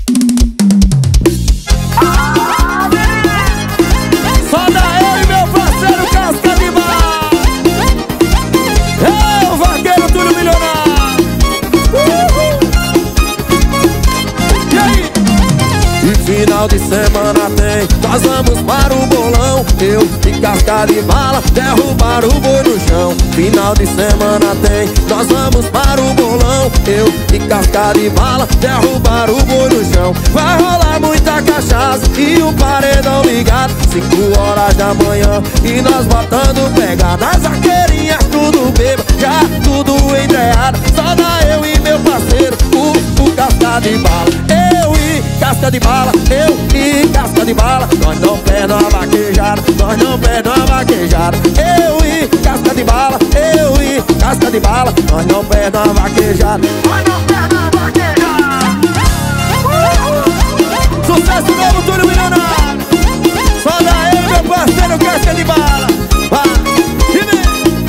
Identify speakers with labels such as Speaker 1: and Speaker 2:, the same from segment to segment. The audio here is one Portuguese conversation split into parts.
Speaker 1: Só dá eu e meu parceiro Casca de Bala. É o vaqueiro Túlio Milionário. E aí?
Speaker 2: E final de semana tem, nós vamos para o bolão. Eu e Casca de Bala derrubar o boi no chão. Final de semana tem, nós vamos para o bolão. Eu e Casca de Bala derrubar o boi no chão. Vai rolar muita cachaça e o paredão ligado, 5 horas da manhã e nós botando pegada. As vaqueirinhas tudo bêbado, já tudo entreado. Só dá eu e meu parceiro, o Casca de Bala. Eu e Casca de Bala, eu e Casca de Bala. Nós não perdemos a vaquejada, nós não perdemos a vaquejada. Eu e Casca de Bala, eu e Casca de Bala. Nós não perdemos a vaquejada, nós não perdemos a vaquejada.
Speaker 1: Sucesso novo, Túlio Milionário. Só dá eu e meu parceiro Casca de Bala. Vai, e vem.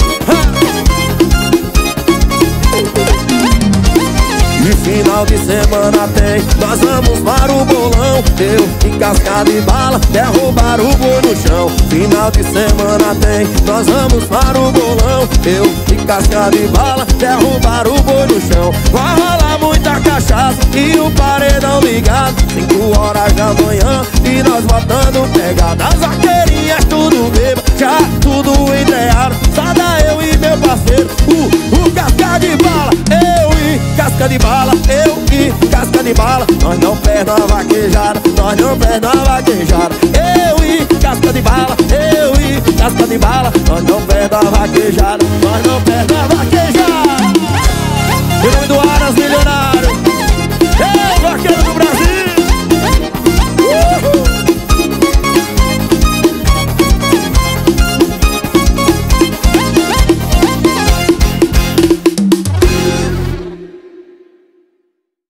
Speaker 2: E final de semana tem, nós vamos para o bolão. Eu e Casca de Bala derrubar o boi no chão. Final de semana tem, nós vamos para o bolão. Eu e Casca de Bala derrubar o boi no chão. Vai rolar muita cachaça e o paredão ligado, 5 horas da manhã e nós botando pegada. As vaqueirinhas tudo bêbado, já tudo entreado. Só dá eu e meu parceiro, o Casca de Bala. Eu e Casca de Bala, eu e Casca de Bala. Nós não perdemos a vaquejada, nós não perdemos a vaquejada. Eu e Casca de Bala, eu e Casca de Bala. Nós não perdemos a vaquejada, nós não perdemos a vaquejada.